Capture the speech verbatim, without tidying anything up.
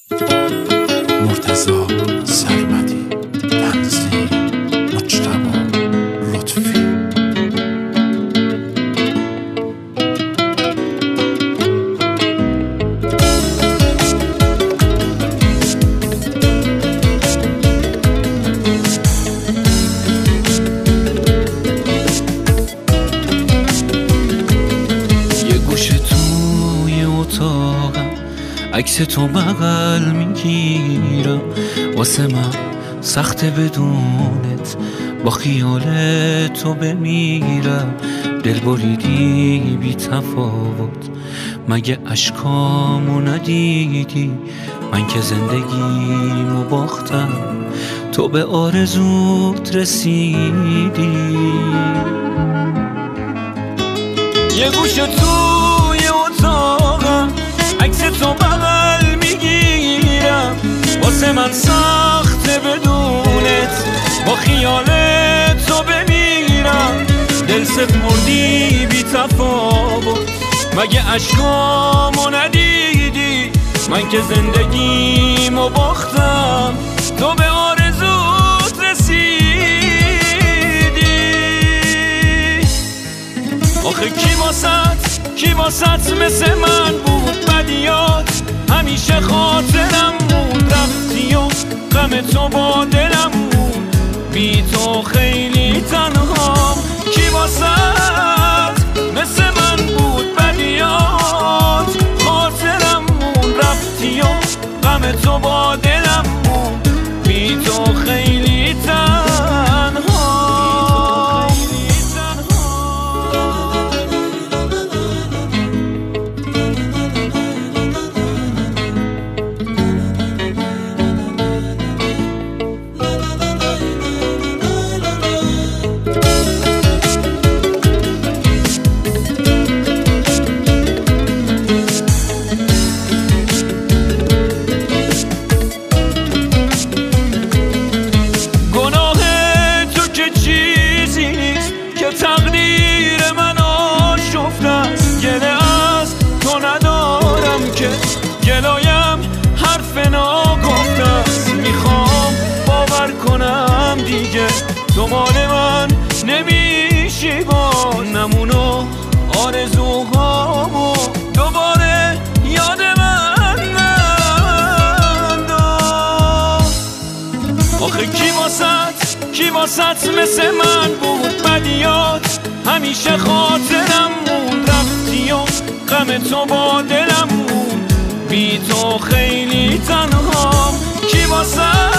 مرتضی سرمدی، تنظیم مجتبی لطفی. یه گوشه توی اتاقم عکس تو بغل میگیرم، واسه من سخته بدونت با خیال تو بمیرم. دل بریدی بی تفاوت، مگه اشکامو ندیدی؟ من که زندگیمو باختم، تو به آرزوت رسیدی. یه گوشه توی اتاقم عکس تو بغل میگیرم، واسه من سخته بدونت با خیال تو بمیرم. دل سپردی بی تفاوت، مگه اشکامو ندیدی؟ من که زندگیمو باختم، تو به آرزوت رسیدی. آخه کی واسط کی واسط مثل من بود بدیات؟ همیشه خاطرم بود رفتی و غم تو با دلم بود، بی تو خیلی تنهام. کی واسط مثل من بود بدیات؟ خاطرم بود رفتی و غم تو با دلم بود، بی تو خیلی تنهام. تقدیر من آشفته است، گله از تو ندارم که گلایم حرف ناگفته است. میخوام باور کنم دیگه تو مال من نمیشی، با نمونو آرزوهامو دوباره یاد من ننداز. آخه کی واسط کی واسط مثل من بود بدیات؟ همیشه خاطرم موند رفتی و غم تو با دلم موند، بی تو خیلی تنهام. کی واسط